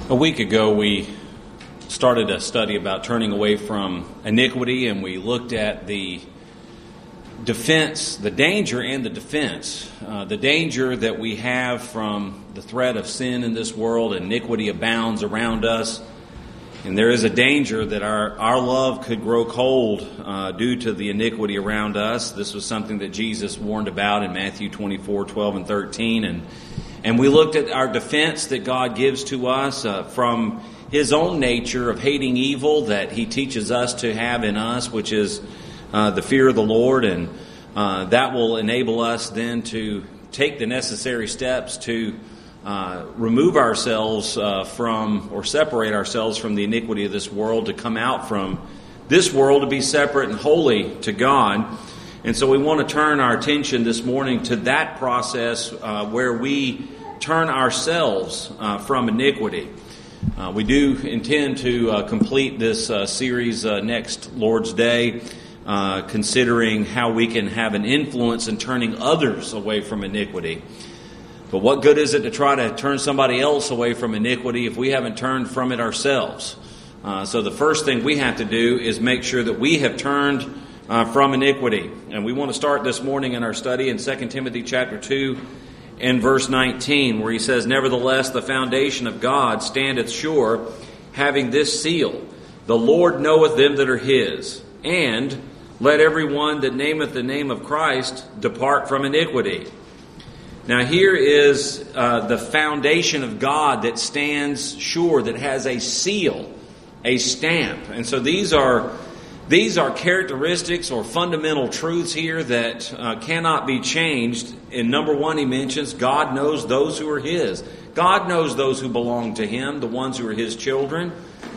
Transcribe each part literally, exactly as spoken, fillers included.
A week ago, we started a study about turning away from iniquity, and we looked at the defense, the danger and the defense. Uh, the danger that we have from the threat of sin in this world. Iniquity abounds around us, and there is a danger that our, our love could grow cold uh, due to the iniquity around us. This was something that Jesus warned about in Matthew twenty-four, twelve, and thirteen, and And we looked at our defense that God gives to us uh, from His own nature of hating evil that He teaches us to have in us, which is uh, the fear of the Lord. And uh, that will enable us then to take the necessary steps to uh, remove ourselves uh, from or separate ourselves from the iniquity of this world, to come out from this world to be separate and holy to God. And so we want to turn our attention this morning to that process uh, where we turn ourselves uh, from iniquity. Uh, we do intend to uh, complete this uh, series uh, next Lord's Day, uh, considering how we can have an influence in turning others away from iniquity. But what good is it to try to turn somebody else away from iniquity if we haven't turned from it ourselves? Uh, so the first thing we have to do is make sure that we have turned Uh, from iniquity. And we want to start this morning in our study in Second Timothy chapter two and verse nineteen, where he says, "Nevertheless, the foundation of God standeth sure, having this seal, the Lord knoweth them that are his. And let every one that nameth the name of Christ depart from iniquity." Now here is uh, the foundation of God that stands sure, that has a seal, a stamp. And so these are These are characteristics or fundamental truths here that uh, cannot be changed. In number one, he mentions God knows those who are His. God knows those who belong to Him, the ones who are His children.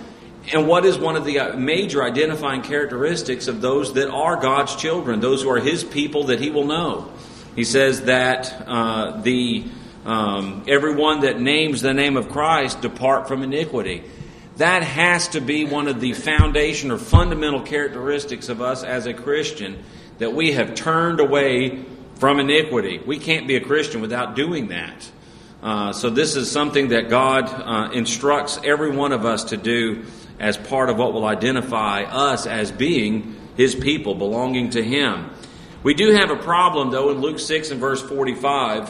And what is one of the major identifying characteristics of those that are God's children, those who are His people that He will know? He says that uh, the um, everyone that names the name of Christ depart from iniquity. That has to be one of the foundation or fundamental characteristics of us as a Christian, that we have turned away from iniquity. We can't be a Christian without doing that. Uh, so this is something that God uh, instructs every one of us to do as part of what will identify us as being His people, belonging to Him. We do have a problem, though, in Luke six and verse forty-five,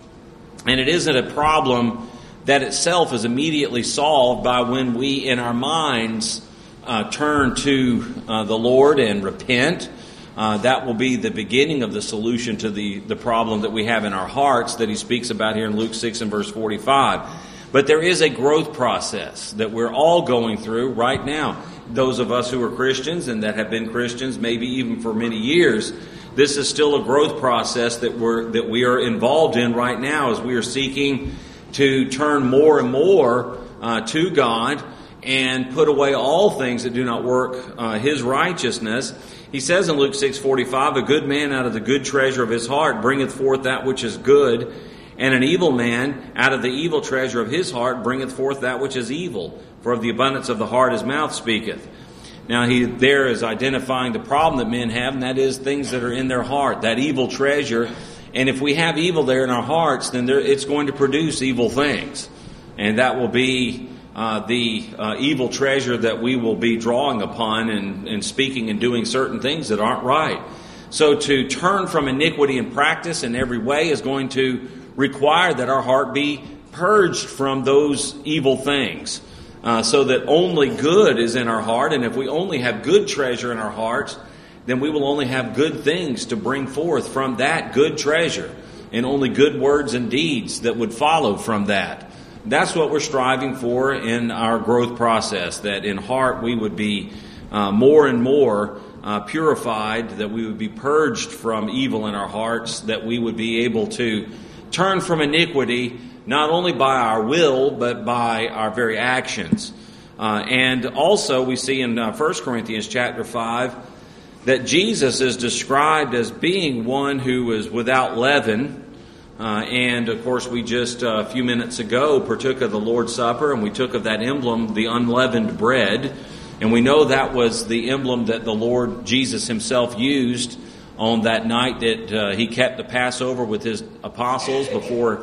and it isn't a problem that itself is immediately solved by when we, in our minds, uh, turn to uh, the Lord and repent. Uh, that will be the beginning of the solution to the, the problem that we have in our hearts that he speaks about here in Luke six and verse forty-five. But there is a growth process that we're all going through right now. Those of us who are Christians and that have been Christians maybe even for many years, this is still a growth process that we're that we are involved in right now as we are seeking to turn more and more uh, to God and put away all things that do not work uh, His righteousness. He says in Luke six forty-five, "A good man out of the good treasure of his heart bringeth forth that which is good, and an evil man out of the evil treasure of his heart bringeth forth that which is evil. For of the abundance of the heart his mouth speaketh." Now he there is identifying the problem that men have, and that is things that are in their heart, that evil treasure. And if we have evil there in our hearts, then there, it's going to produce evil things. And that will be uh, the uh, evil treasure that we will be drawing upon and, and speaking and doing certain things that aren't right. So to turn from iniquity in practice in every way is going to require that our heart be purged from those evil things. Uh, so that only good is in our heart. And if we only have good treasure in our hearts, then we will only have good things to bring forth from that good treasure, and only good words and deeds that would follow from that. That's what we're striving for in our growth process, that in heart we would be uh, more and more uh, purified, that we would be purged from evil in our hearts, that we would be able to turn from iniquity not only by our will, but by our very actions. Uh, and also we see in uh, First Corinthians chapter five, that Jesus is described as being one who is without leaven. Uh, and, of course, we just uh, a few minutes ago partook of the Lord's Supper, and we took of that emblem, the unleavened bread. And we know that was the emblem that the Lord Jesus Himself used on that night that uh, He kept the Passover with His apostles before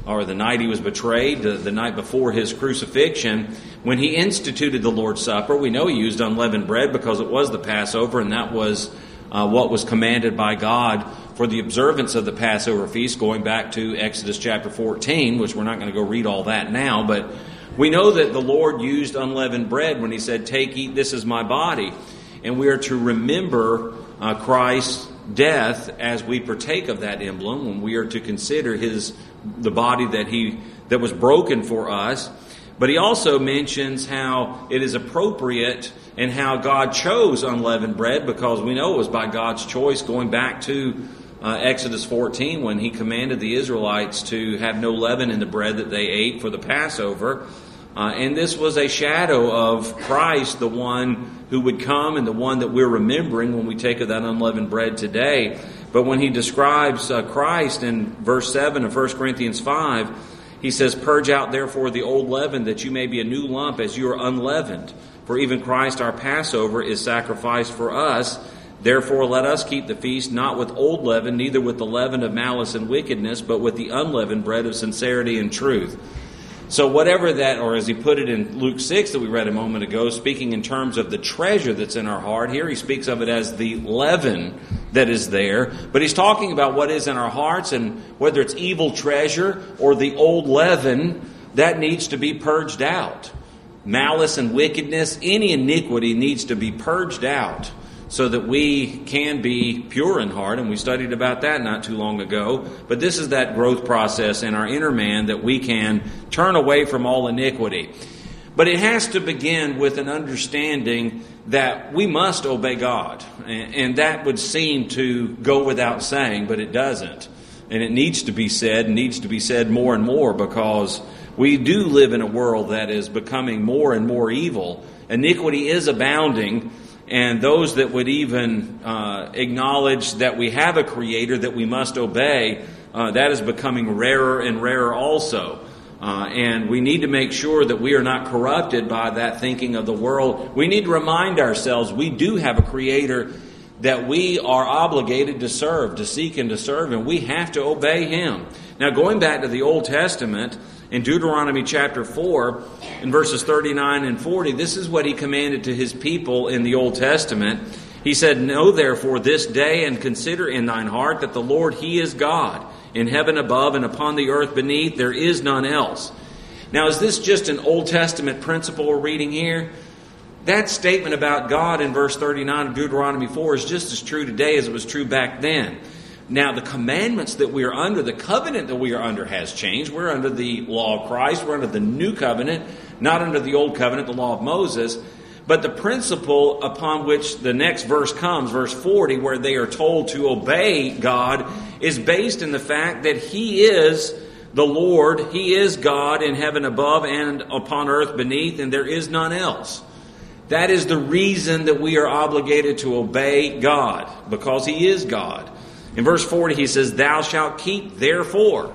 or the night he was betrayed, the, the night before his crucifixion, when he instituted the Lord's Supper. We know he used unleavened bread because it was the Passover, and that was uh, what was commanded by God for the observance of the Passover feast, going back to Exodus chapter fourteen, which we're not going to go read all that now, but we know that the Lord used unleavened bread when he said, "Take, eat, this is my body." And we are to remember uh, Christ's death as we partake of that emblem, when we are to consider his the body that he that was broken for us. But he also mentions how it is appropriate and how God chose unleavened bread, because we know it was by God's choice, going back to uh, Exodus fourteen, when he commanded the Israelites to have no leaven in the bread that they ate for the Passover. Uh, and this was a shadow of Christ, the one who would come and the one that we're remembering when we take of that unleavened bread today. But when he describes uh, Christ in verse seven of First Corinthians five, he says, "Purge out therefore the old leaven, that you may be a new lump as you are unleavened. For even Christ our Passover is sacrificed for us. Therefore let us keep the feast not with old leaven, neither with the leaven of malice and wickedness, but with the unleavened bread of sincerity and truth." So whatever that, or as he put it in Luke six that we read a moment ago, speaking in terms of the treasure that's in our heart, here he speaks of it as the leaven that is there. But he's talking about what is in our hearts, and whether it's evil treasure or the old leaven, that needs to be purged out. Malice and wickedness, any iniquity needs to be purged out, so that we can be pure in heart. And we studied about that not too long ago. But this is that growth process in our inner man, that we can turn away from all iniquity. But it has to begin with an understanding that we must obey God. And that would seem to go without saying, but it doesn't. And it needs to be said, needs to be said more and more, because we do live in a world that is becoming more and more evil. Iniquity is abounding. And those that would even uh, acknowledge that we have a Creator that we must obey, uh, that is becoming rarer and rarer also. Uh, and we need to make sure that we are not corrupted by that thinking of the world. We need to remind ourselves we do have a Creator that we are obligated to serve, to seek and to serve, and we have to obey Him. Now, going back to the Old Testament, in Deuteronomy chapter four, in verses thirty-nine and forty, this is what he commanded to his people in the Old Testament. He said, "Know therefore this day and consider in thine heart that the Lord, He is God. In heaven above and upon the earth beneath, there is none else." Now, is this just an Old Testament principle we're reading here? That statement about God in verse thirty-nine of Deuteronomy four is just as true today as it was true back then. Now, the commandments that we are under, the covenant that we are under has changed. We're under the law of Christ. We're under the new covenant, not under the old covenant, the law of Moses. But the principle upon which the next verse comes, verse forty, where they are told to obey God, is based in the fact that He is the Lord. He is God in heaven above and upon earth beneath, and there is none else. That is the reason that we are obligated to obey God, because He is God. In verse forty, he says, "Thou shalt keep therefore,"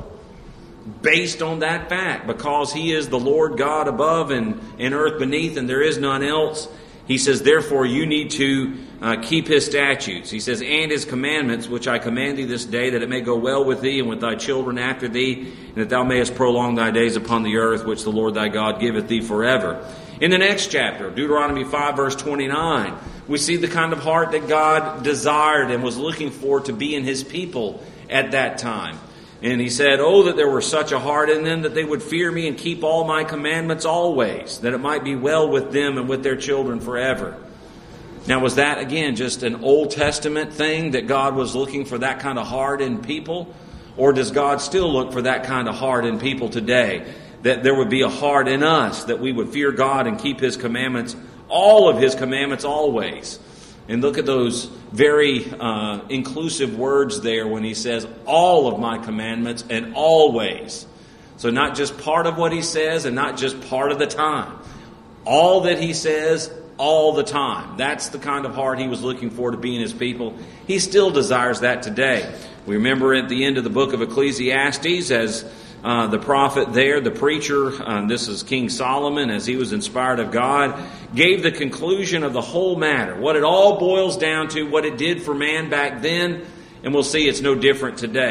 based on that fact, because He is the Lord God above and, and earth beneath, and there is none else. He says, therefore, you need to uh, keep His statutes. He says, "And His commandments, which I command thee this day, that it may go well with thee and with thy children after thee, and that thou mayest prolong thy days upon the earth, which the Lord thy God giveth thee forever." In the next chapter, Deuteronomy five, verse twenty-nine, we see the kind of heart that God desired and was looking for to be in His people at that time. And He said, "Oh, that there were such a heart in them, that they would fear me and keep all my commandments always, that it might be well with them and with their children forever." Now, was that, again, just an Old Testament thing, that God was looking for that kind of heart in people? Or does God still look for that kind of heart in people today? That there would be a heart in us, that we would fear God and keep His commandments, all of His commandments always. And look at those very uh, inclusive words there when He says, all of my commandments and always. So not just part of what He says and not just part of the time. All that He says, all the time. That's the kind of heart He was looking for to be in His people. He still desires that today. We remember at the end of the book of Ecclesiastes, as Uh, the prophet there, the preacher, uh, this is King Solomon, as he was inspired of God, gave the conclusion of the whole matter, what it all boils down to, what it did for man back then, and we'll see it's no different today.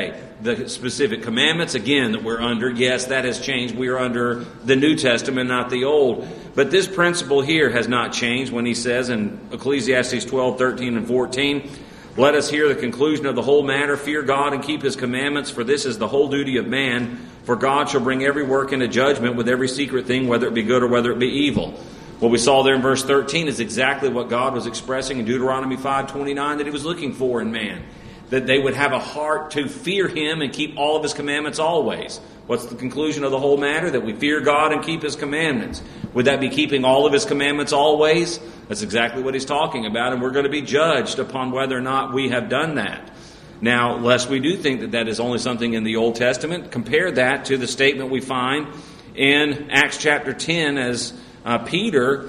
the specific commandments, again, that we're under, yes, that has changed. We are under the New Testament, not the Old. But this principle here has not changed when he says in Ecclesiastes twelve, thirteen, and fourteen, let us hear the conclusion of the whole matter. Fear God and keep his commandments, for this is the whole duty of man. For God shall bring every work into judgment with every secret thing, whether it be good or whether it be evil. What we saw there in verse thirteen is exactly what God was expressing in Deuteronomy five twenty-nine that he was looking for in man. That they would have a heart to fear him and keep all of his commandments always. What's the conclusion of the whole matter? That we fear God and keep his commandments. Would that be keeping all of his commandments always? That's exactly what he's talking about, and we're going to be judged upon whether or not we have done that. Now, lest we do think that that is only something in the Old Testament, compare that to the statement we find in Acts chapter ten as uh, Peter,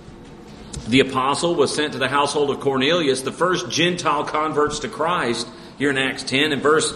the apostle, was sent to the household of Cornelius, the first Gentile converts to Christ, here in Acts ten. In verse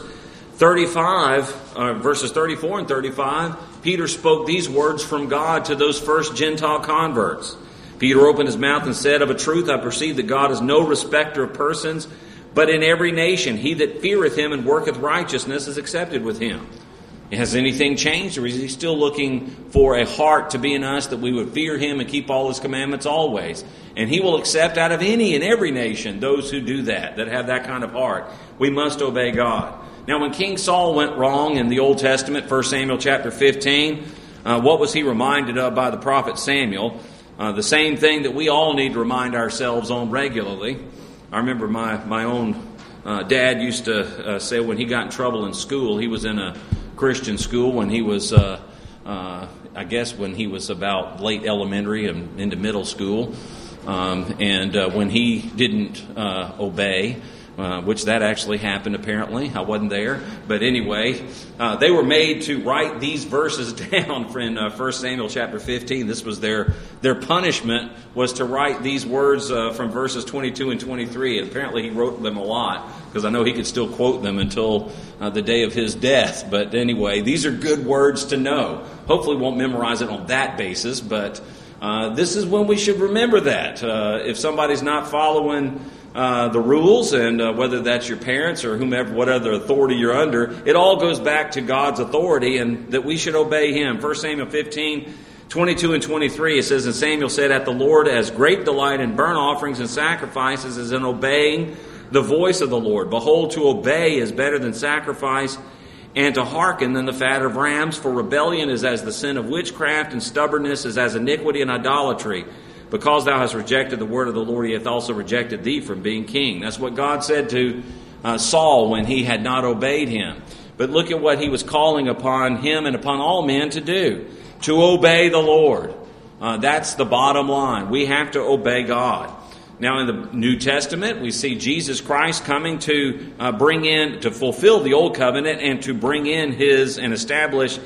thirty-five, uh, verses thirty-four and thirty-five, Peter spoke these words from God to those first Gentile converts. Peter opened his mouth and said, of a truth I perceive that God is no respecter of persons, but in every nation he that feareth him and worketh righteousness is accepted with him. Has anything changed, or is he still looking for a heart to be in us that we would fear him and keep all his commandments always? And he will accept out of any and every nation those who do that, that have that kind of heart. We must obey God. Now, when King Saul went wrong in the Old Testament, First Samuel chapter fifteen, uh, what was he reminded of by the prophet Samuel? Uh, the same thing that we all need to remind ourselves on regularly. I remember my, my own uh, dad used to uh, say when he got in trouble in school, he was in a Christian school when he was, uh, uh, I guess, when he was about late elementary and into middle school. Um, and uh, when he didn't uh, obey, uh, which that actually happened apparently. I wasn't there. But anyway, uh, they were made to write these verses down in uh, First Samuel chapter fifteen. This was their their punishment, was to write these words uh, from verses twenty-two and twenty-three. And apparently he wrote them a lot, because I know he could still quote them until uh, the day of his death. But anyway, these are good words to know. Hopefully we won't memorize it on that basis, but uh, this is when we should remember that. Uh, if somebody's not following uh, the rules, and uh, whether that's your parents or whomever, what other authority you're under, it all goes back to God's authority and that we should obey him. First Samuel fifteen, twenty-two and twenty-three, it says, and Samuel said, at the Lord as great delight in burnt offerings and sacrifices as in obeying the voice of the Lord. Behold, to obey is better than sacrifice, and to hearken than the fat of rams. For rebellion is as the sin of witchcraft, and stubbornness is as iniquity and idolatry. Because thou hast rejected the word of the Lord, he hath also rejected thee from being king. That's what God said to uh, Saul when he had not obeyed him. But look at what he was calling upon him and upon all men to do. To obey the Lord. Uh, that's the bottom line. We have to obey God. Now, in the New Testament, we see Jesus Christ coming to uh, bring in, to fulfill the Old Covenant and to bring in His and establish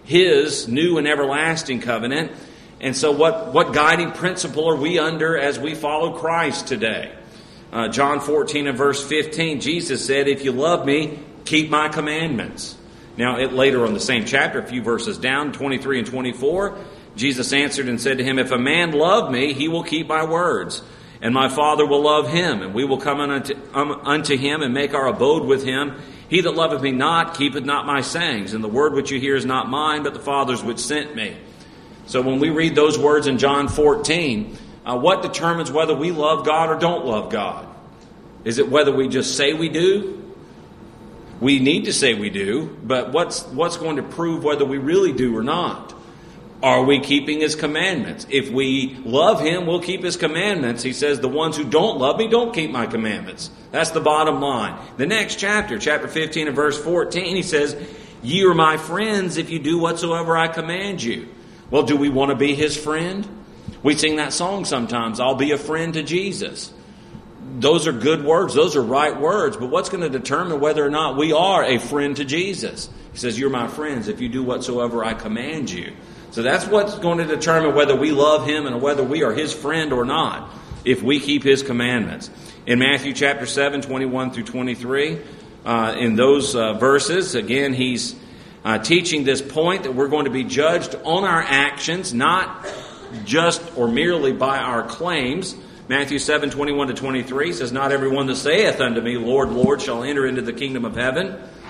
His new and everlasting covenant. And so what, what guiding principle are we under as we follow Christ today? Uh, John fourteen and verse fifteen, Jesus said, if you love me, keep my commandments. Now, it, later on the same chapter, a few verses down, twenty-three and twenty-four, Jesus answered and said to him, if a man love me, he will keep my words. And my Father will love him, and we will come unto, um, unto him and make our abode with him. He that loveth me not, keepeth not my sayings. And the word which you hear is not mine, but the Father's which sent me. So when we read those words in John fourteen, uh, what determines whether we love God or don't love God? Is it whether we just say we do? We need to say we do, but what's, what's going to prove whether we really do or not? Are we keeping His commandments? If we love Him, we'll keep His commandments. He says, the ones who don't love me don't keep my commandments. That's the bottom line. The next chapter, chapter fifteen and verse fourteen, he says, ye are my friends if you do whatsoever I command you. Well, do we want to be His friend? We sing that song sometimes, I'll be a friend to Jesus. Those are good words. Those are right words. But what's going to determine whether or not we are a friend to Jesus? He says, you're my friends if you do whatsoever I command you. So that's what's going to determine whether we love Him and whether we are His friend or not, if we keep His commandments. In Matthew chapter seven, twenty-one through twenty-three, uh, in those uh, verses, again, He's uh, teaching this point that we're going to be judged on our actions, not just or merely by our claims. Matthew seven, twenty-one to twenty-three says, not everyone that saith unto me, Lord, Lord, shall enter into the kingdom of heaven,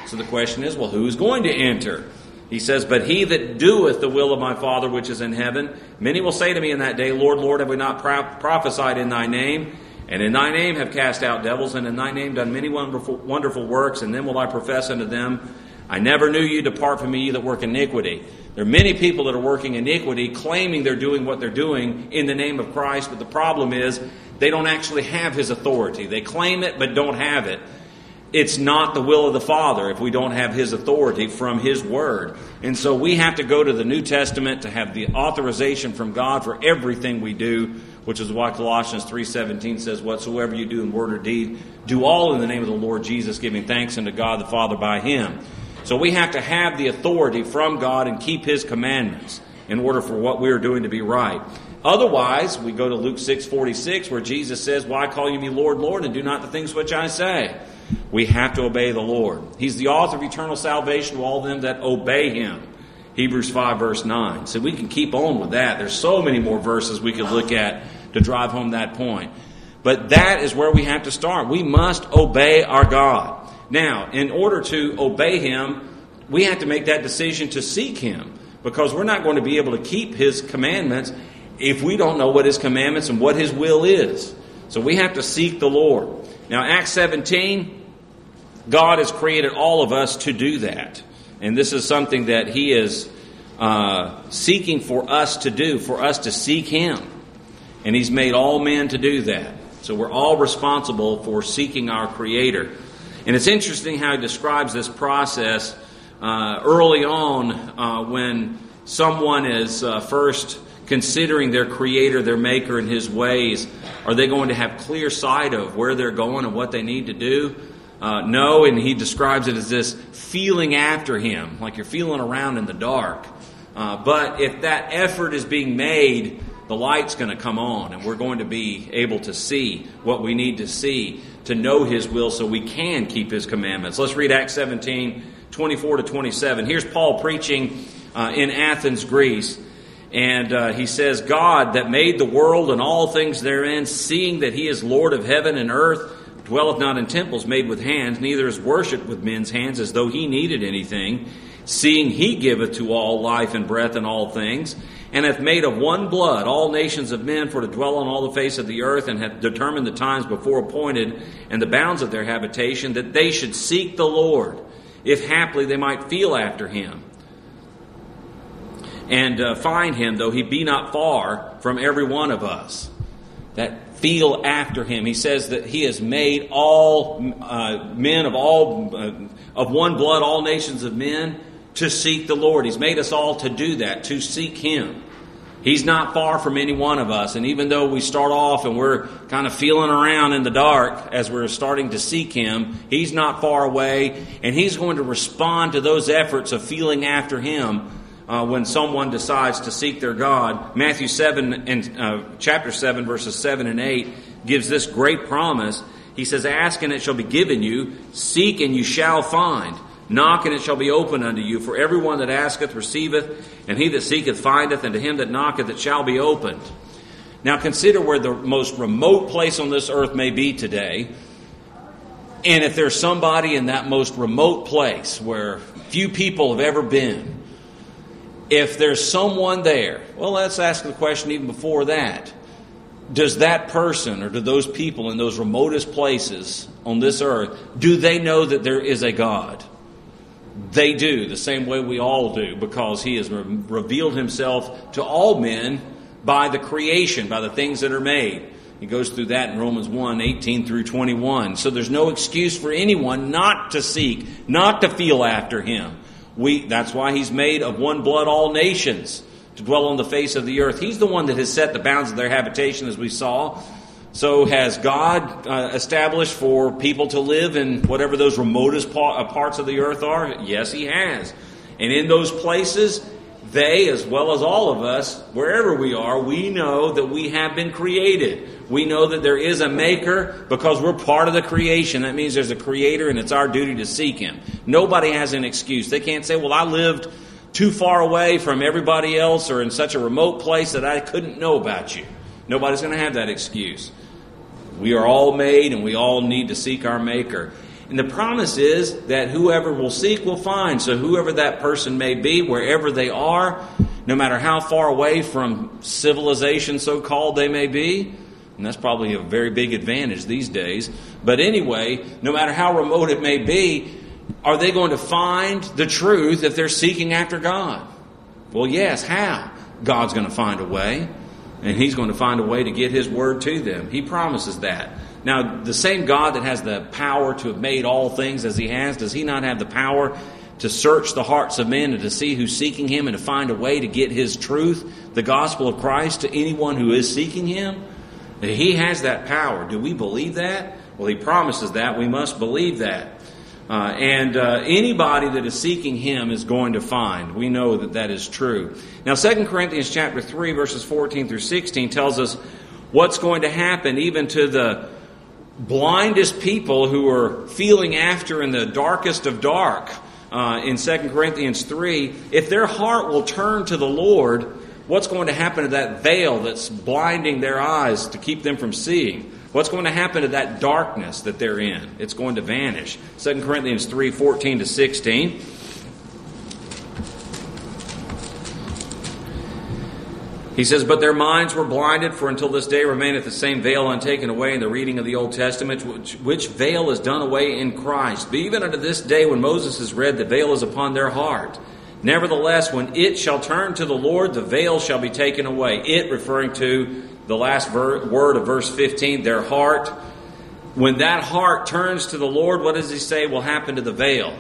So the question is, well, who's going to enter? He says, but he that doeth the will of my Father which is in heaven. Many will say to me in that day, Lord, Lord, have we not pro- prophesied in thy name? And in thy name have cast out devils, and in thy name done many wonderful, wonderful works. And then will I profess unto them, I never knew you, depart from me, ye that work iniquity. There are many people that are working iniquity, claiming they're doing what they're doing in the name of Christ, but the problem is they don't actually have His authority. They claim it, but don't have it. It's not the will of the Father if we don't have His authority from His Word. And so we have to go to the New Testament to have the authorization from God for everything we do, which is why Colossians three seventeen says, whatsoever you do in word or deed, do all in the name of the Lord Jesus, giving thanks unto God the Father by Him. So we have to have the authority from God and keep His commandments in order for what we are doing to be right. Otherwise, we go to Luke six forty-six, where Jesus says, why call you me Lord, Lord, and do not the things which I say? We have to obey the Lord. He's the author of eternal salvation to all them that obey Him. Hebrews five verse nine. So we can keep on with that. There's so many more verses we could look at to drive home that point. But that is where we have to start. We must obey our God. Now, in order to obey Him, we have to make that decision to seek Him, because we're not going to be able to keep His commandments if we don't know what His commandments and what His will is. So we have to seek the Lord. Now, Acts seventeen, God has created all of us to do that. And this is something that He is uh, seeking for us to do, for us to seek Him. And He's made all men to do that. So we're all responsible for seeking our Creator. And it's interesting how He describes this process uh, early on uh, when someone is uh, first considering their Creator, their Maker, and His ways. Are they going to have clear sight of where they're going and what they need to do? Uh, no, and He describes it as this feeling after Him, like you're feeling around in the dark. Uh, but if that effort is being made, the light's going to come on, and we're going to be able to see what we need to see to know His will so we can keep His commandments. Let's read Acts seventeen, twenty-four to twenty-seven. Here's Paul preaching uh, in Athens, Greece. And uh, he says, God that made the world and all things therein, seeing that He is Lord of heaven and earth, dwelleth not in temples made with hands, neither is worshipped with men's hands as though He needed anything, seeing He giveth to all life and breath and all things, and hath made of one blood all nations of men for to dwell on all the face of the earth, and hath determined the times before appointed and the bounds of their habitation, that they should seek the Lord, if haply they might feel after Him, and uh, find Him, though He be not far from every one of us. That feel after Him. He says that He has made all uh, men of all uh, of one blood, all nations of men, to seek the Lord. He's made us all to do that, to seek Him. He's not far from any one of us. And even though we start off and we're kind of feeling around in the dark as we're starting to seek Him, He's not far away. And He's going to respond to those efforts of feeling after Him uh, when someone decides to seek their God. Matthew seven and uh, chapter seven, verses seven and eight gives this great promise. He says, ask and it shall be given you. Seek and you shall find. Knock and it shall be opened unto you. For everyone that asketh receiveth, and he that seeketh findeth, and to him that knocketh it shall be opened. Now consider where the most remote place on this earth may be today. And if there's somebody in that most remote place where few people have ever been, if there's someone there, well, let's ask the question even before that. Does that person or do those people in those remotest places on this earth, do they know that there is a God? They do, the same way we all do, because He has re- revealed Himself to all men by the creation, by the things that are made. He goes through that in Romans one, eighteen through twenty-one. So there's no excuse for anyone not to seek, not to feel after Him. We, that's why He's made of one blood all nations to dwell on the face of the earth. He's the one that has set the bounds of their habitation, as we saw. So has God uh, established for people to live in whatever those remotest pa- parts of the earth are? Yes, He has. And in those places, they, as well as all of us, wherever we are, we know that we have been created. We know that there is a Maker because we're part of the creation. That means there's a Creator and it's our duty to seek Him. Nobody has an excuse. They can't say, well, I lived too far away from everybody else or in such a remote place that I couldn't know about you. Nobody's going to have that excuse. We are all made and we all need to seek our Maker. And the promise is that whoever will seek will find. So whoever that person may be, wherever they are, no matter how far away from civilization, so-called, they may be, and that's probably a very big advantage these days. But anyway, no matter how remote it may be, are they going to find the truth if they're seeking after God? Well, yes. How? God's going to find a way. And He's going to find a way to get His word to them. He promises that. Now, the same God that has the power to have made all things as He has, does He not have the power to search the hearts of men and to see who's seeking Him and to find a way to get His truth, the gospel of Christ, to anyone who is seeking Him? He has that power. Do we believe that? Well, He promises that. We must believe that. Uh, and uh, anybody that is seeking Him is going to find. We know that that is true. Now, Second Corinthians chapter three, verses fourteen through sixteen tells us what's going to happen even to the blindest people who are feeling after in the darkest of dark. Uh, in Second Corinthians three, if their heart will turn to the Lord, what's going to happen to that veil that's blinding their eyes to keep them from seeing? What's going to happen to that darkness that they're in? It's going to vanish. Second Corinthians three, fourteen to sixteen. He says, "But their minds were blinded, for until this day remaineth the same veil untaken away in the reading of the Old Testament, which, which veil is done away in Christ. But even unto this day, when Moses is read, the veil is upon their heart. Nevertheless, when it shall turn to the Lord, the veil shall be taken away." It referring to the last ver- word of verse fifteen, their heart. When that heart turns to the Lord, what does He say will happen to the veil?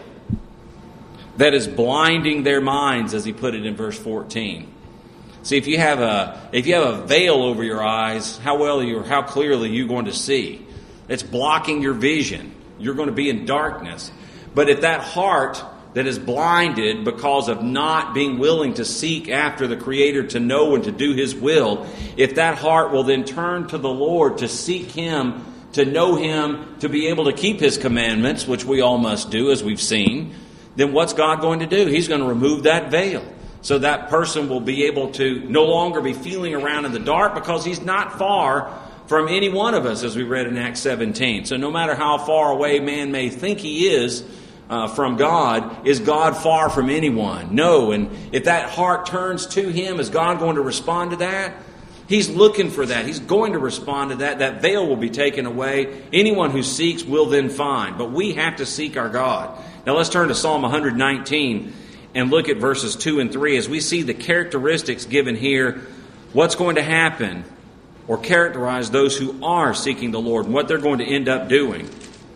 That is blinding their minds, as He put it in verse fourteen. See, if you have a if you have a veil over your eyes, how well you how clearly are you going to see? It's blocking your vision. You're going to be in darkness. But if that heart that is blinded because of not being willing to seek after the Creator, to know and to do His will, if that heart will then turn to the Lord to seek Him, to know Him, to be able to keep His commandments, which we all must do as we've seen, then what's God going to do? He's going to remove that veil. So that person will be able to no longer be feeling around in the dark, because he's not far from any one of us, as we read in Acts seventeen. So no matter how far away man may think he is uh, from God, is God far from anyone? No. And if that heart turns to Him, is God going to respond to that? He's looking for that. He's going to respond to that. That veil will be taken away. Anyone who seeks will then find. But we have to seek our God. Now let's turn to Psalm one nineteen. And look at verses two and three as we see the characteristics given here, what's going to happen or characterize those who are seeking the Lord and what they're going to end up doing.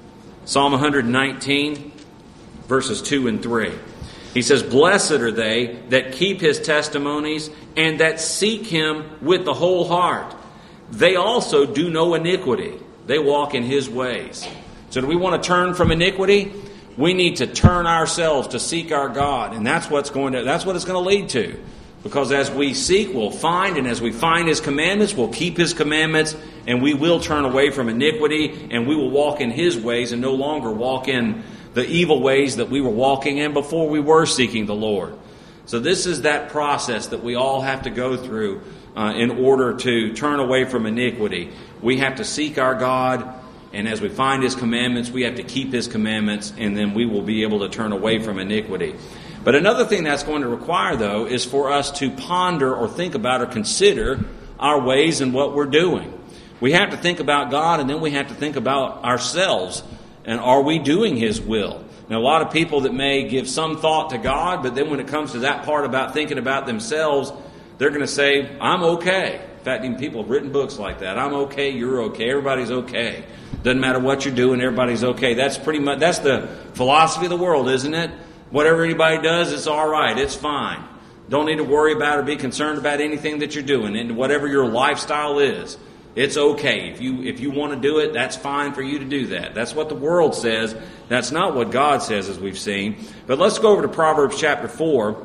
Psalm one nineteen, verses two and three. He says, "Blessed are they that keep His testimonies and that seek Him with the whole heart. They also do no iniquity. They walk in His ways." So do we want to turn from iniquity? We need to turn ourselves to seek our God, and that's what's going to that's what it's going to lead to. Because as we seek, we'll find, and as we find His commandments, we'll keep His commandments, and we will turn away from iniquity, and we will walk in His ways and no longer walk in the evil ways that we were walking in before we were seeking the Lord. So this is that process that we all have to go through uh, in order to turn away from iniquity. We have to seek our God. And as we find His commandments, we have to keep His commandments, and then we will be able to turn away from iniquity. But another thing that's going to require, though, is for us to ponder or think about or consider our ways and what we're doing. We have to think about God, and then we have to think about ourselves. And are we doing His will? Now, a lot of people that may give some thought to God, but then when it comes to that part about thinking about themselves, they're going to say, "I'm okay." In fact, even people have written books like that. I'm okay, you're okay, everybody's okay. Doesn't matter what you're doing, everybody's okay. That's pretty much, that's the philosophy of the world, isn't it? Whatever anybody does, it's all right, it's fine. Don't need to worry about or be concerned about anything that you're doing. And whatever your lifestyle is, it's okay. If you if you want to do it, that's fine for you to do that. That's what the world says. That's not what God says, as we've seen. But let's go over to Proverbs chapter four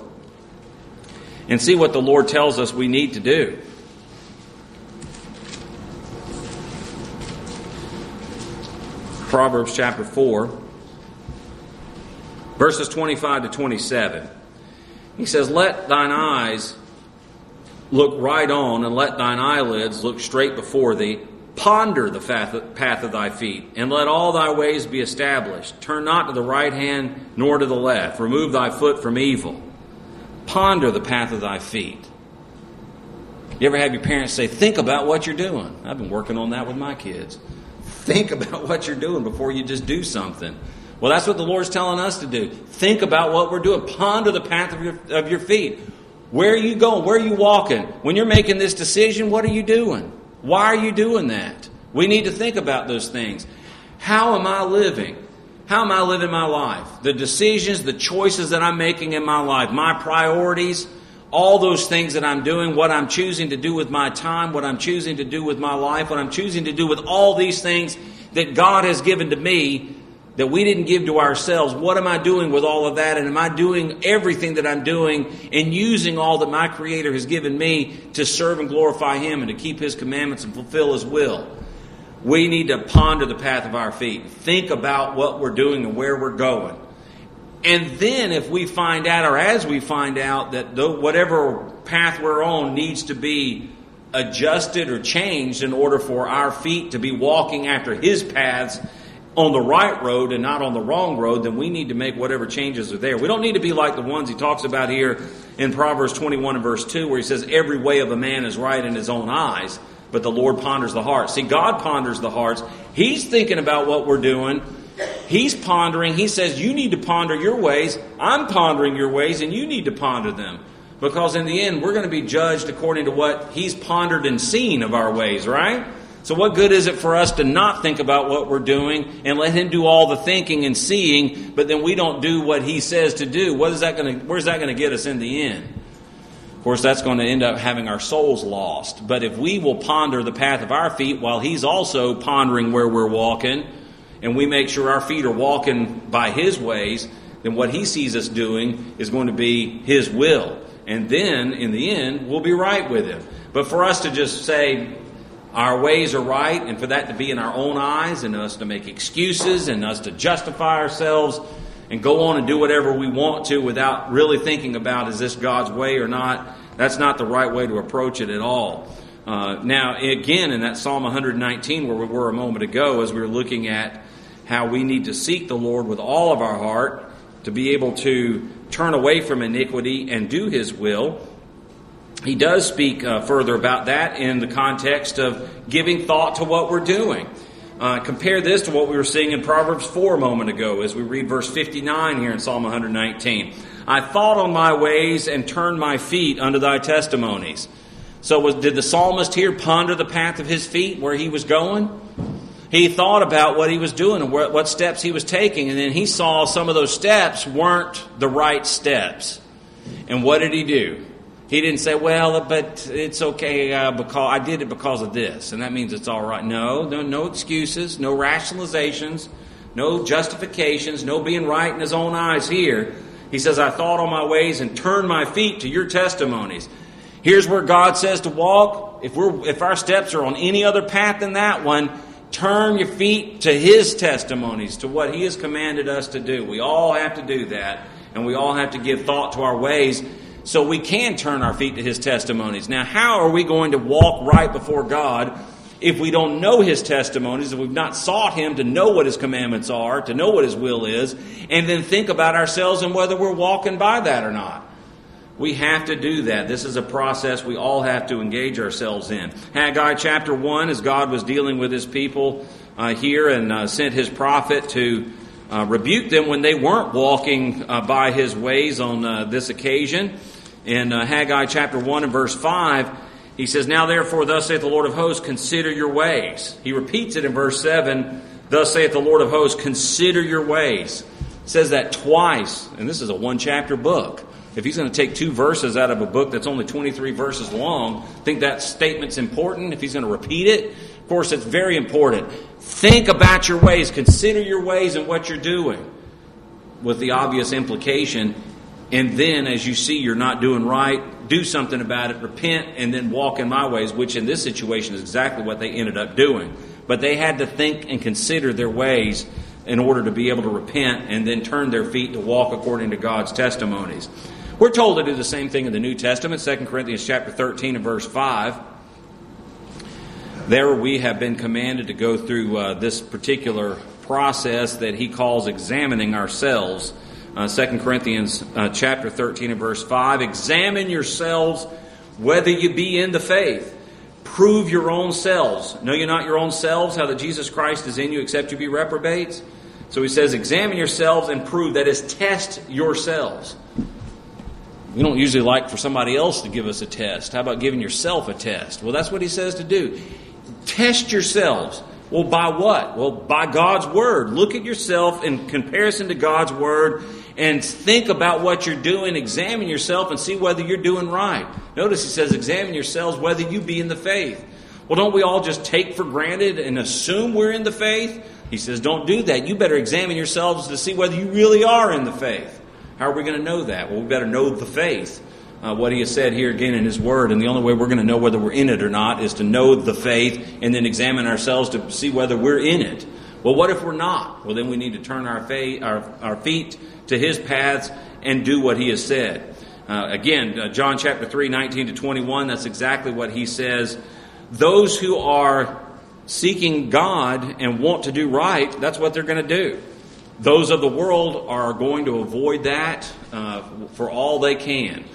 and see what the Lord tells us we need to do. Proverbs chapter four, verses twenty-five to twenty-seven. He says, "Let thine eyes look right on, and let thine eyelids look straight before thee. Ponder the path of thy feet, and let all thy ways be established. Turn not to the right hand, nor to the left. Remove thy foot from evil. Ponder the path of thy feet. You ever have your parents say, think about what you're doing? I've been working on that with my kids. Think about what you're doing before you just do something. Well, that's what the Lord's telling us to do. Think about what we're doing. Ponder the path of your, of your feet. Where are you going? Where are you walking? When you're making this decision, what are you doing? Why are you doing that? We need to think about those things. How am I living? How am I living my life? The decisions, the choices that I'm making in my life, my priorities, all those things that I'm doing, what I'm choosing to do with my time, what I'm choosing to do with my life, what I'm choosing to do with all these things that God has given to me that we didn't give to ourselves. What am I doing with all of that? And am I doing everything that I'm doing and using all that my Creator has given me to serve and glorify Him and to keep His commandments and fulfill His will? We need to ponder the path of our feet. Think about what we're doing and where we're going. And then if we find out, or as we find out, that whatever path we're on needs to be adjusted or changed in order for our feet to be walking after His paths on the right road and not on the wrong road, then we need to make whatever changes are there. We don't need to be like the ones he talks about here in Proverbs twenty-one and verse two, where he says, every way of a man is right in his own eyes, but the Lord ponders the hearts. See, God ponders the hearts. He's thinking about what we're doing. He's pondering. He says, you need to ponder your ways. I'm pondering your ways, and you need to ponder them. Because in the end, we're going to be judged according to what He's pondered and seen of our ways, right? So what good is it for us to not think about what we're doing and let Him do all the thinking and seeing, but then we don't do what He says to do? What is that going to, where's that going to get us in the end? Of course, that's going to end up having our souls lost. But if we will ponder the path of our feet while He's also pondering where we're walking, and we make sure our feet are walking by His ways, then what He sees us doing is going to be His will. And then, in the end, we'll be right with Him. But for us to just say our ways are right, and for that to be in our own eyes, and us to make excuses, and us to justify ourselves, and go on and do whatever we want to without really thinking about, is this God's way or not? That's not the right way to approach it at all. Uh, now, again, in that Psalm one nineteen where we were a moment ago, as we were looking at how we need to seek the Lord with all of our heart to be able to turn away from iniquity and do His will, he does speak uh, further about that in the context of giving thought to what we're doing. Uh, compare this to what we were seeing in Proverbs four a moment ago as we read verse fifty-nine here in Psalm one nineteen. I thought on my ways and turned my feet unto thy testimonies. So was, did the psalmist here ponder the path of his feet, where he was going? He thought about what he was doing and what, what steps he was taking, and then he saw some of those steps weren't the right steps. And what did he do? He didn't say, well, but it's okay uh, because I did it because of this, and that means it's all right. No, no, no excuses, no rationalizations, no justifications, no being right in his own eyes here. He says, I thought on my ways and turned my feet to your testimonies. Here's where God says to walk. If we're if our steps are on any other path than that one, turn your feet to His testimonies, to what He has commanded us to do. We all have to do that, and we all have to give thought to our ways so we can turn our feet to His testimonies. Now, how are we going to walk right before God if we don't know His testimonies, if we've not sought Him to know what His commandments are, to know what His will is, and then think about ourselves and whether we're walking by that or not? We have to do that. This is a process we all have to engage ourselves in. Haggai chapter one, as God was dealing with His people uh, here and uh, sent His prophet to uh, rebuke them when they weren't walking uh, by His ways on uh, this occasion. In uh, Haggai chapter one and verse five, he says, now therefore, thus saith the Lord of hosts, consider your ways. He repeats it in verse seven, thus saith the Lord of hosts, consider your ways. He says that twice, and this is a one-chapter book. If he's going to take two verses out of a book that's only twenty-three verses long, think that statement's important. If he's going to repeat it, of course, it's very important. Think about your ways. Consider your ways and what you're doing, with the obvious implication. And then, as you see you're not doing right, do something about it, repent, and then walk in my ways, which in this situation is exactly what they ended up doing. But they had to think and consider their ways in order to be able to repent and then turn their feet to walk according to God's testimonies. We're told to do the same thing in the New Testament, Second Corinthians chapter thirteen and verse five. There we have been commanded to go through uh, this particular process that he calls examining ourselves. Uh, Second Corinthians uh, chapter thirteen and verse five, examine yourselves whether you be in the faith. Prove your own selves. Know you not your own selves, how that Jesus Christ is in you, except you be reprobates? So he says, examine yourselves and prove, that is, test yourselves. We don't usually like for somebody else to give us a test. How about giving yourself a test? Well, that's what he says to do. Test yourselves. Well, by what? Well, by God's Word. Look at yourself in comparison to God's Word and think about what you're doing. Examine yourself and see whether you're doing right. Notice he says, examine yourselves whether you be in the faith. Well, don't we all just take for granted and assume we're in the faith? He says, don't do that. You better examine yourselves to see whether you really are in the faith. How are we going to know that? Well, we better know the faith. Uh, what he has said here again in his Word. And the only way we're going to know whether we're in it or not is to know the faith and then examine ourselves to see whether we're in it. Well, what if we're not? Well, then we need to turn our, faith, our, our feet to his paths and do what he has said. Uh, again, uh, John chapter three, nineteen to twenty-one, that's exactly what he says. Those who are seeking God and want to do right, that's what they're going to do. Those of the world are going to avoid that uh, for all they can.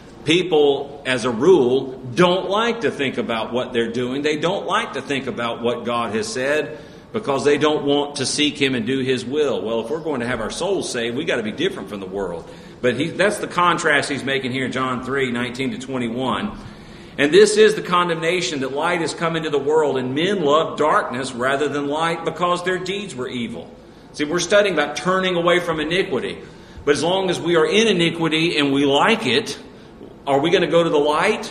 People, as a rule, don't like to think about what they're doing. They don't like to think about what God has said because they don't want to seek Him and do His will. Well, if we're going to have our souls saved, we've got to be different from the world. But he, that's the contrast he's making here in John three, nineteen to twenty-one. And this is the condemnation, that light has come into the world, and men love darkness rather than light because their deeds were evil. See, we're studying about turning away from iniquity. But as long as we are in iniquity and we like it, are we going to go to the light?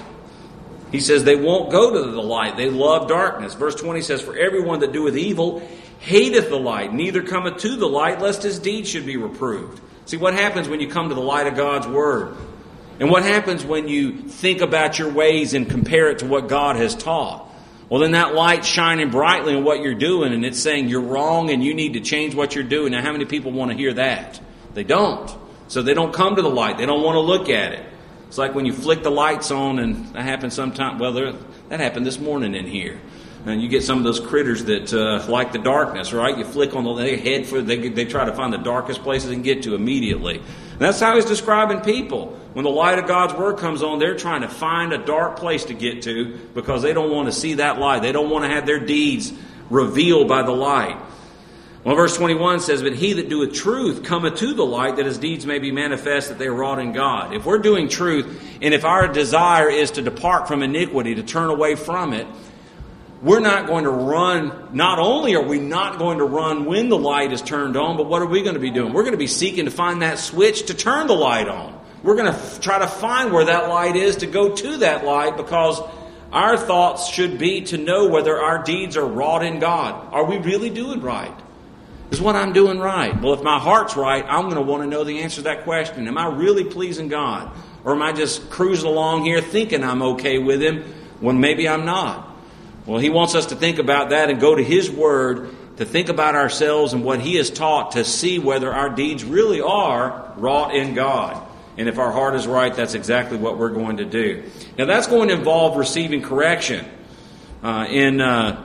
He says they won't go to the light. They love darkness. Verse twenty says, for everyone that doeth evil hateth the light, neither cometh to the light, lest his deeds should be reproved. See, what happens when you come to the light of God's Word? And what happens when you think about your ways and compare it to what God has taught? Well, then that light's shining brightly on what you're doing, and it's saying you're wrong and you need to change what you're doing. Now, how many people want to hear that? They don't. So they don't come to the light. They don't want to look at it. It's like when you flick the lights on, and that happens sometime. Well, there, that happened this morning in here. And you get some of those critters that uh, like the darkness, right? You flick on the they head for they they try to find the darkest places and get to immediately. And that's how he's describing people. When the light of God's Word comes on, they're trying to find a dark place to get to because they don't want to see that light. They don't want to have their deeds revealed by the light. Well, verse twenty-one says, but he that doeth truth cometh to the light, that his deeds may be manifest, that they are wrought in God. If we're doing truth, and if our desire is to depart from iniquity, to turn away from it, we're not going to run. Not only are we not going to run when the light is turned on, but what are we going to be doing? We're going to be seeking to find that switch to turn the light on. We're going to f- try to find where that light is to go to that light, because our thoughts should be to know whether our deeds are wrought in God. Are we really doing right? Is what I'm doing right? Well, if my heart's right, I'm going to want to know the answer to that question. Am I really pleasing God? Or am I just cruising along here thinking I'm okay with Him when maybe I'm not? Well, he wants us to think about that and go to His Word to think about ourselves and what He has taught to see whether our deeds really are wrought in God. And if our heart is right, that's exactly what we're going to do. Now, that's going to involve receiving correction. Uh, in uh,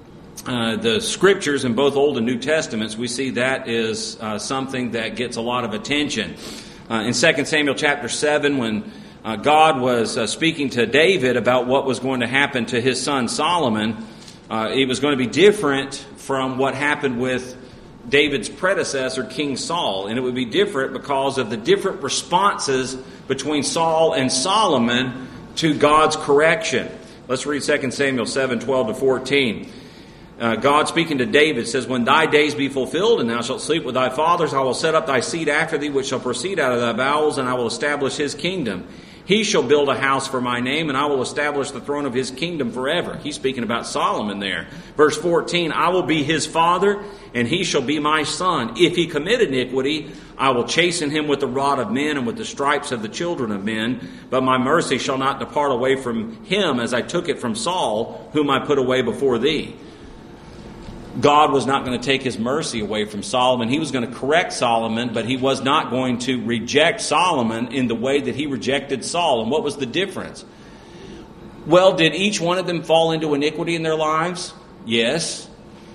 uh, the Scriptures, in both Old and New Testaments, we see that is uh, something that gets a lot of attention. Uh, in Second Samuel chapter seven, when Uh, God was uh, speaking to David about what was going to happen to his son Solomon, uh, it was going to be different from what happened with David's predecessor, King Saul. And it would be different because of the different responses between Saul and Solomon to God's correction. Let's read Second Samuel seven, twelve to fourteen. Uh, God speaking to David says, when thy days be fulfilled, and thou shalt sleep with thy fathers, I will set up thy seed after thee, which shall proceed out of thy bowels, and I will establish his kingdom. He shall build a house for my name, and I will establish the throne of his kingdom forever. He's speaking about Solomon there. Verse fourteen, I will be his father, and he shall be my son. If he commit iniquity, I will chasten him with the rod of men and with the stripes of the children of men. But my mercy shall not depart away from him, as I took it from Saul, whom I put away before thee. God was not going to take His mercy away from Solomon. He was going to correct Solomon, but He was not going to reject Solomon in the way that he rejected Saul. And what was the difference? Well, did each one of them fall into iniquity in their lives? Yes.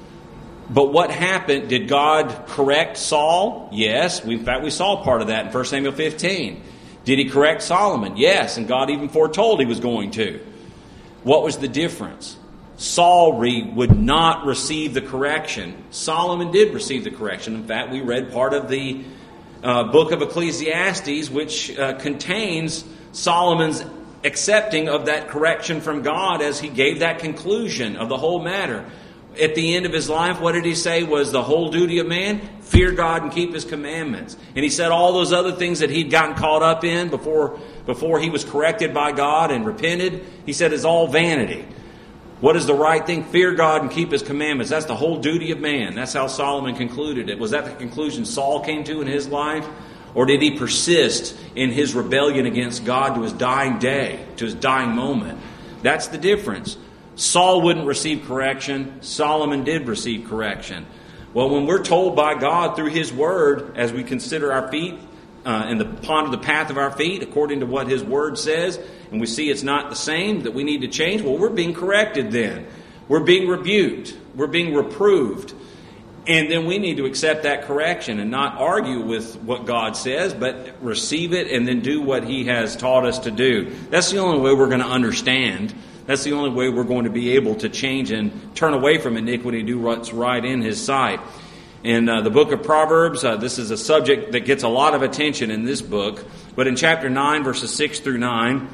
But what happened? Did God correct Saul? Yes. We, in fact, we saw part of that in First Samuel fifteen. Did he correct Solomon? Yes. And God even foretold he was going to. What was the difference? Saul re- would not receive the correction. Solomon did receive the correction. In fact, we read part of the uh, book of Ecclesiastes, which uh, contains Solomon's accepting of that correction from God as he gave that conclusion of the whole matter. At the end of his life, what did he say was the whole duty of man? Fear God and keep His commandments. And he said all those other things that he'd gotten caught up in before, before he was corrected by God and repented, he said is all vanity. What is the right thing? Fear God and keep His commandments. That's the whole duty of man. That's how Solomon concluded it. Was that the conclusion Saul came to in his life? Or did he persist in his rebellion against God to his dying day, to his dying moment? That's the difference. Saul wouldn't receive correction. Solomon did receive correction. Well, when we're told by God through His Word, as we consider our feet uh, and the ponder the path of our feet according to what His Word says, and we see it's not the same, that we need to change, well, we're being corrected then. We're being rebuked. We're being reproved. And then we need to accept that correction and not argue with what God says, but receive it and then do what He has taught us to do. That's the only way we're going to understand. That's the only way we're going to be able to change and turn away from iniquity and do what's right in His sight. In uh, the book of Proverbs, uh, this is a subject that gets a lot of attention in this book. But in chapter nine, verses six through nine,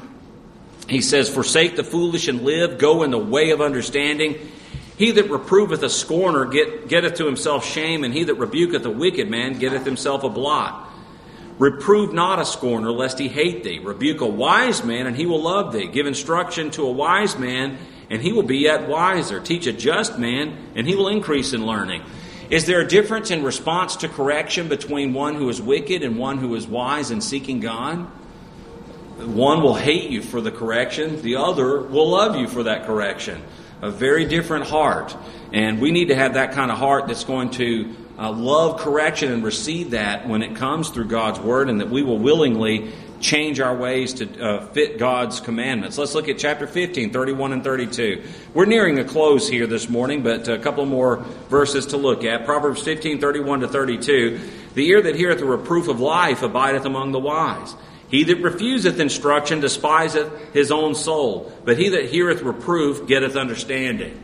he says, "Forsake the foolish and live, go in the way of understanding. He that reproveth a scorner get, getteth to himself shame, and he that rebuketh a wicked man getteth himself a blot. Reprove not a scorner, lest he hate thee. Rebuke a wise man, and he will love thee. Give instruction to a wise man, and he will be yet wiser. Teach a just man, and he will increase in learning." Is there a difference in response to correction between one who is wicked and one who is wise and seeking God? One will hate you for the correction. The other will love you for that correction. A very different heart. And we need to have that kind of heart that's going to uh, love correction and receive that when it comes through God's Word, and that we will willingly change our ways to uh, fit God's commandments. Let's look at chapter fifteen, thirty-one and thirty-two. We're nearing a close here this morning, but a couple more verses to look at. Proverbs fifteen, thirty-one to thirty-two. "The ear that heareth the reproof of life abideth among the wise. He that refuseth instruction despiseth his own soul, but he that heareth reproof getteth understanding."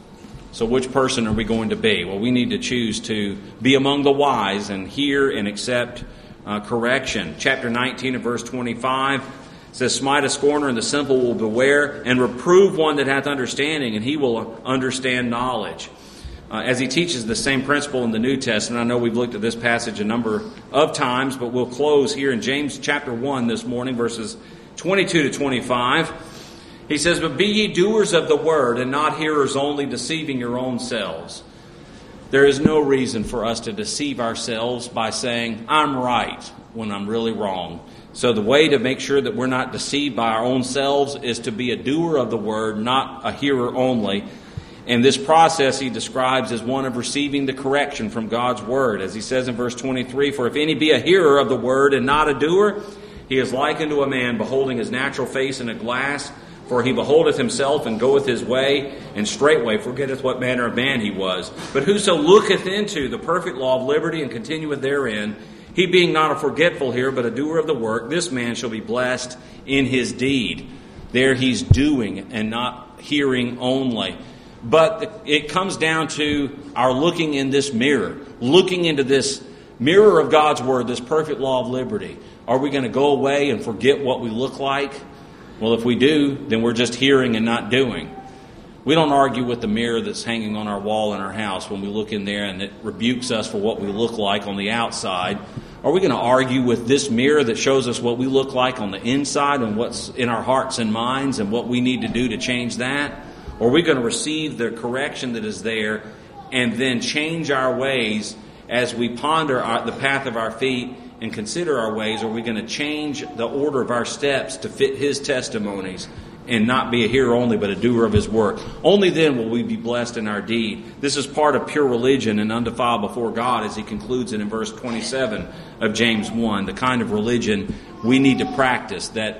So which person are we going to be? Well, we need to choose to be among the wise and hear and accept uh, correction. Chapter nineteen and verse twenty-five says, "Smite a scorner, and the simple will beware, and reprove one that hath understanding, and he will understand knowledge." Uh, as he teaches the same principle in the New Testament, I know we've looked at this passage a number of times, but we'll close here in James chapter one this morning, verses twenty-two to twenty-five. He says, "But be ye doers of the word, and not hearers only, deceiving your own selves." There is no reason for us to deceive ourselves by saying, "I'm right," when I'm really wrong. So the way to make sure that we're not deceived by our own selves is to be a doer of the word, not a hearer only. And this process he describes as one of receiving the correction from God's Word. As he says in verse twenty-three, "For if any be a hearer of the word and not a doer, he is like unto a man beholding his natural face in a glass. For he beholdeth himself and goeth his way, and straightway forgetteth what manner of man he was. But whoso looketh into the perfect law of liberty and continueth therein, he being not a forgetful hearer, but a doer of the work, this man shall be blessed in his deed." There he's doing and not hearing only. But it comes down to our looking in this mirror, looking into this mirror of God's Word, this perfect law of liberty. Are we going to go away and forget what we look like? Well, if we do, then we're just hearing and not doing. We don't argue with the mirror that's hanging on our wall in our house when we look in there and it rebukes us for what we look like on the outside. Are we going to argue with this mirror that shows us what we look like on the inside and what's in our hearts and minds and what we need to do to change that? Or are we going to receive the correction that is there and then change our ways as we ponder our, the path of our feet and consider our ways? Are we going to change the order of our steps to fit His testimonies and not be a hearer only, but a doer of His work? Only then will we be blessed in our deed. This is part of pure religion and undefiled before God, as he concludes it in verse twenty-seven of James one, the kind of religion we need to practice, that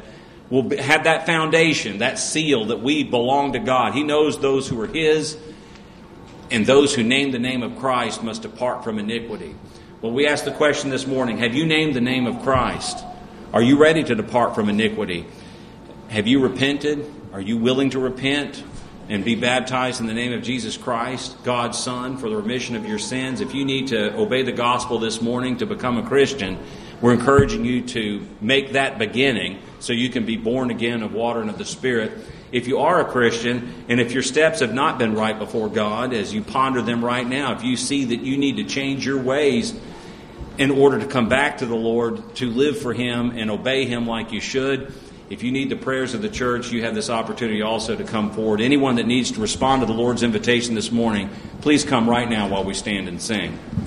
will be, have that foundation, that seal that we belong to God. He knows those who are His, and those who name the name of Christ must depart from iniquity. Well, we asked the question this morning, have you named the name of Christ? Are you ready to depart from iniquity? Have you repented? Are you willing to repent and be baptized in the name of Jesus Christ, God's Son, for the remission of your sins? If you need to obey the gospel this morning to become a Christian, we're encouraging you to make that beginning so you can be born again of water and of the Spirit. If you are a Christian, and if your steps have not been right before God, as you ponder them right now, if you see that you need to change your ways in order to come back to the Lord, to live for Him and obey Him like you should, if you need the prayers of the church, you have this opportunity also to come forward. Anyone that needs to respond to the Lord's invitation this morning, please come right now while we stand and sing.